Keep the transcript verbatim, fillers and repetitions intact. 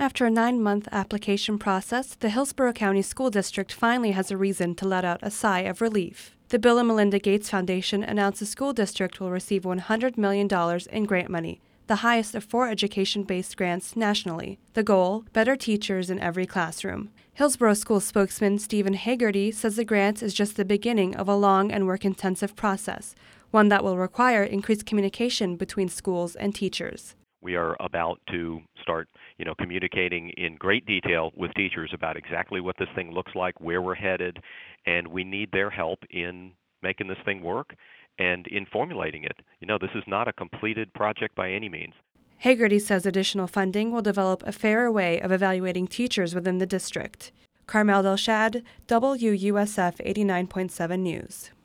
After a nine-month application process, the Hillsborough County School District finally has a reason to let out a sigh of relief. The Bill and Melinda Gates Foundation announced the school district will receive one hundred million dollars in grant money, the highest of four education-based grants nationally. The goal: better teachers in every classroom. Hillsborough School spokesman Stephen Hagerty says the grant is just the beginning of a long and work-intensive process, one that will require increased communication between schools and teachers. We are about to start, you know, communicating in great detail with teachers about exactly what this thing looks like, where we're headed, and we need their help in making this thing work and in formulating it. You know, this is not a completed project by any means. Hagerty says additional funding will develop a fairer way of evaluating teachers within the district. Carmel Delshad, W U S F eighty-nine point seven News.